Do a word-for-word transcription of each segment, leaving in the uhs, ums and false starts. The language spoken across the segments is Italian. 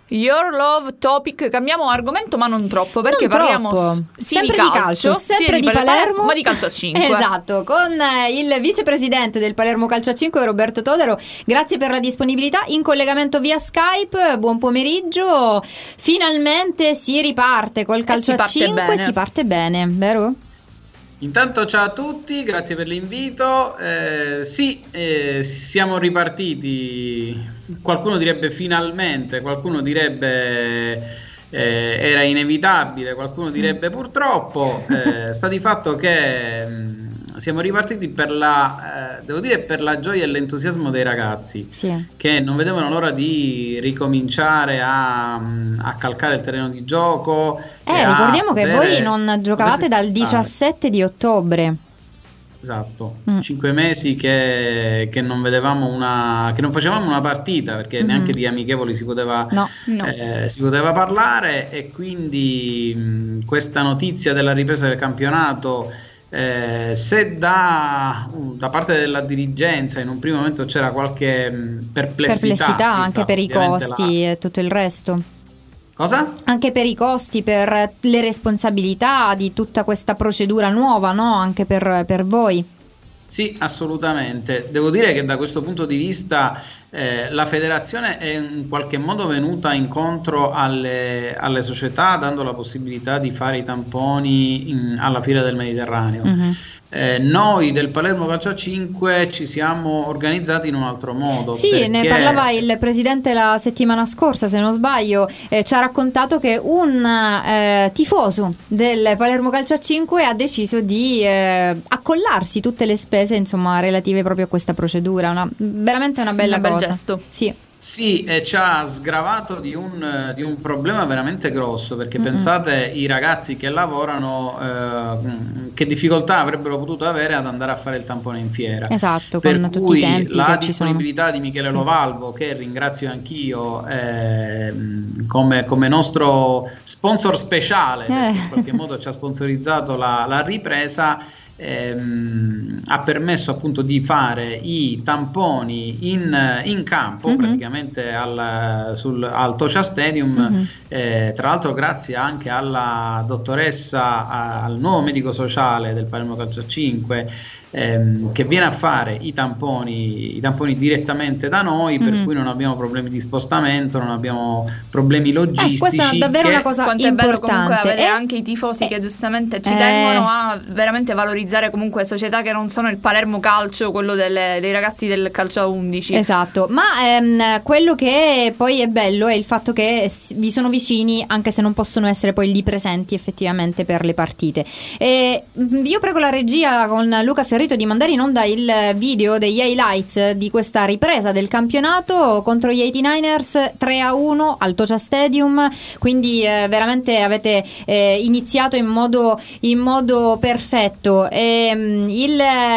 Your Love Topic. Cambiamo argomento, ma non troppo, perché non parliamo troppo. sì, sempre di di calcio, calcio, sempre sì, di, di Palermo, Palermo, ma di calcio a cinque. Esatto, con il vicepresidente del Palermo Calcio a cinque, Roberto Todaro. Grazie per la disponibilità, in collegamento via Skype. Buon pomeriggio. Finalmente si riparte col calcio eh, a cinque, si parte bene, vero? Intanto ciao a tutti, grazie per l'invito. Eh, sì, eh, siamo ripartiti, qualcuno direbbe finalmente, qualcuno direbbe eh, era inevitabile, qualcuno direbbe purtroppo. Eh, sta di fatto che mh, siamo ripartiti per la, eh, devo dire, per la gioia e l'entusiasmo dei ragazzi, sì, che non vedevano l'ora di ricominciare a, a calcare il terreno di gioco. Eh, ricordiamo che voi non giocavate dal diciassette di ottobre. Esatto, mm. cinque mesi che, che non vedevamo una, che non facevamo una partita, perché mm-hmm. neanche di amichevoli si poteva, no, no. Eh, si poteva parlare, e quindi mh, questa notizia della ripresa del campionato, eh, se da, uh, da parte della dirigenza in un primo momento c'era qualche mh, perplessità, perplessità anche per i costi la... e tutto il resto. Cosa? Anche per i costi, per le responsabilità di tutta questa procedura nuova, no? Anche per, per voi. Sì, assolutamente. Devo dire che da questo punto di vista eh, la federazione è in qualche modo venuta incontro alle, alle società, dando la possibilità di fare i tamponi in, alla Fiera del Mediterraneo. Mm-hmm. Eh, noi del Palermo Calcio a cinque ci siamo organizzati in un altro modo. Sì, perché... ne parlava il presidente la settimana scorsa, se non sbaglio, eh, ci ha raccontato che un eh, tifoso del Palermo Calcio a cinque ha deciso di eh, accollarsi tutte le spese, insomma, relative proprio a questa procedura. Una, veramente una bella una cosa. Bel gesto. Sì. Sì, e ci ha sgravato di un, di un problema veramente grosso, perché mm-hmm. pensate i ragazzi che lavorano eh, che difficoltà avrebbero potuto avere ad andare a fare il tampone in fiera. Esatto, per con cui tutti i tempi la che disponibilità ci sono. di Michele sì. Lovalvo, che ringrazio anch'io eh, come, come nostro sponsor speciale, perché eh. in qualche modo ci ha sponsorizzato la, la ripresa. Ehm, ha permesso appunto di fare i tamponi in, in campo, mm-hmm. praticamente al, sul, al Tocia Stadium, mm-hmm. eh, tra l'altro grazie anche alla dottoressa, a, al nuovo medico sociale del Palermo Calcio a cinque, ehm, che viene a fare i tamponi, i tamponi direttamente da noi, mm-hmm. per cui non abbiamo problemi di spostamento, non abbiamo problemi logistici. Eh, questa è davvero che... una cosa Quanto importante. È bello comunque avere eh? anche i tifosi eh? che giustamente ci eh? tengono a veramente valorizzare comunque società che non sono il Palermo Calcio, quello delle, dei ragazzi del calcio a undici. Esatto, ma ehm, quello che poi è bello è il fatto che vi sono vicini, anche se non possono essere poi lì presenti effettivamente per le partite. E io prego la regia con Luca Ferrito di mandare in onda il video degli highlights di questa ripresa del campionato contro gli ottantanovers, tre a uno al Tocia Stadium, quindi eh, veramente avete eh, iniziato in modo, in modo perfetto. E, il,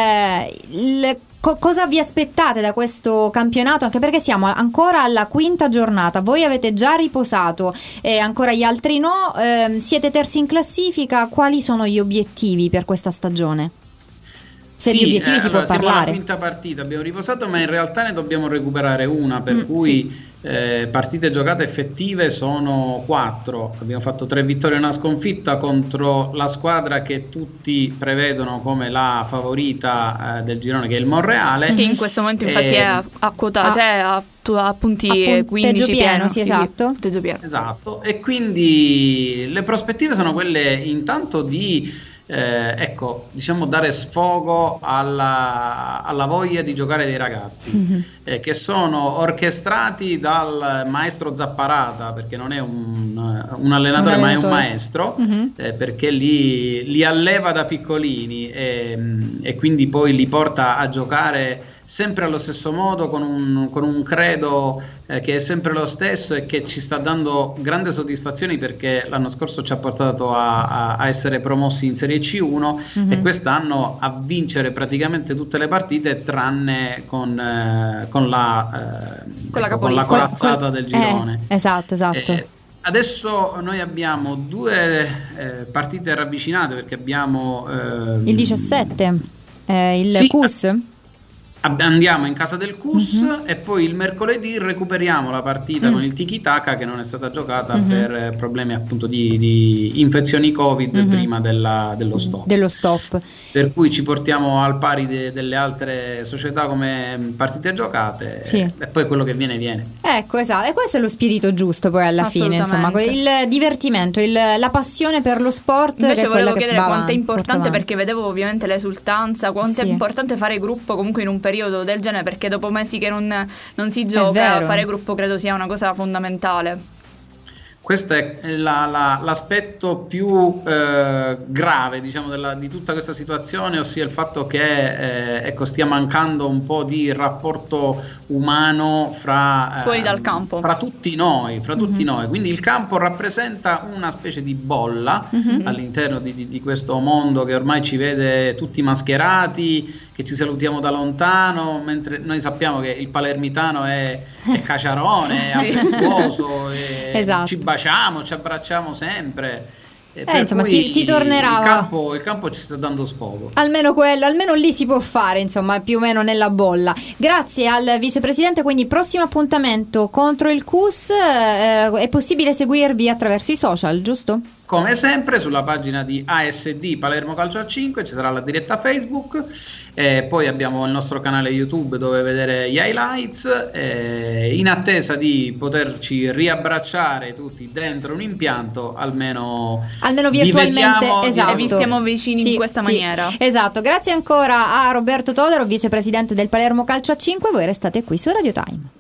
il co- cosa vi aspettate da questo campionato? Anche perché siamo ancora alla quinta giornata, voi avete già riposato e ancora gli altri no, eh, siete terzi in classifica. Quali sono gli obiettivi per questa stagione? Se sì, di obiettivi eh, si allora, può siamo parlare. alla quinta partita, abbiamo riposato, ma in realtà ne dobbiamo recuperare una, per mm, cui sì. eh, partite giocate effettive sono quattro. Abbiamo fatto tre vittorie e una sconfitta contro la squadra che tutti prevedono come la favorita eh, del girone, che è il Monreale, che in questo momento infatti e... è a, a quota, cioè a, a punti a quindici pieno, pieno, sì, sì, esatto. Sì, pieno. Esatto, e quindi le prospettive sono quelle intanto di Eh, ecco, diciamo dare sfogo alla, alla voglia di giocare dei ragazzi, mm-hmm. eh, che sono orchestrati dal maestro Zapparata, perché non è un, un, allenatore, un allenatore ma è un maestro, mm-hmm. eh, perché li, li alleva da piccolini e, e quindi poi li porta a giocare sempre allo stesso modo, con un, con un credo eh, che è sempre lo stesso e che ci sta dando grande soddisfazioni, perché l'anno scorso ci ha portato a, a, a essere promossi in Serie C uno, mm-hmm. e quest'anno a vincere praticamente tutte le partite tranne con, eh, con, la, eh, con, ecco, con la corazzata col, del girone. Eh, esatto, esatto. Eh, adesso noi abbiamo due eh, partite ravvicinate, perché abbiamo ehm, il diciassette, eh, il sì, C U S. andiamo in casa del C U S Mhm. e poi il mercoledì recuperiamo la partita Mm. con il Tiki Taka che non è stata giocata Mhm. per eh, problemi appunto di, di infezioni Covid Mhm. prima della- dello stop. dello stop. Per cui ci portiamo al pari de- delle altre società come partite giocate Sì. e, e poi quello che viene viene. Ecco, esatto, e questo è lo spirito giusto poi alla fine, insomma, Assolutamente. il divertimento, il- la passione per lo sport. che Invece è quella volevo che chiedere va quanto è avanti, porta importante, avanti. perché vedevo ovviamente l'esultanza, quanto è Sì. importante fare gruppo comunque in un periodo del genere, perché dopo mesi che non, non si gioca, vero. fare gruppo credo sia una cosa fondamentale. Questo è la- la- l'aspetto più eh, grave, diciamo, della- di tutta questa situazione, ossia il fatto che eh, ecco, stia mancando un po' di rapporto umano fra, Fuori ehm, dal campo. fra tutti noi, fra tutti Mhm. noi. Quindi il campo rappresenta una specie di bolla Mhm. all'interno di, di- di questo mondo che ormai ci vede tutti mascherati, che ci salutiamo da lontano, mentre noi sappiamo che il palermitano è, è caciarone, è Sì. affettuoso, e Esatto. ci baciamo, ci abbracciamo sempre. E Eh, per insomma, cui si- si tornerà- Il campo, il campo ci sta dando sfogo. Almeno quello, almeno lì si può fare, insomma, più o meno nella bolla. Grazie al vicepresidente, quindi prossimo appuntamento contro il C U S, eh, è possibile seguirvi attraverso i social, giusto? Come sempre sulla pagina di A S D Palermo Calcio a cinque ci sarà la diretta Facebook, e poi abbiamo il nostro canale YouTube dove vedere gli highlights, e in attesa di poterci riabbracciare tutti dentro un impianto, almeno Almeno vi virtualmente, vediamo, esatto. E vi stiamo vicini Sì, in questa sì, maniera. esatto, grazie ancora a Roberto Todaro, vicepresidente del Palermo Calcio a cinque, voi restate qui su Radio Time.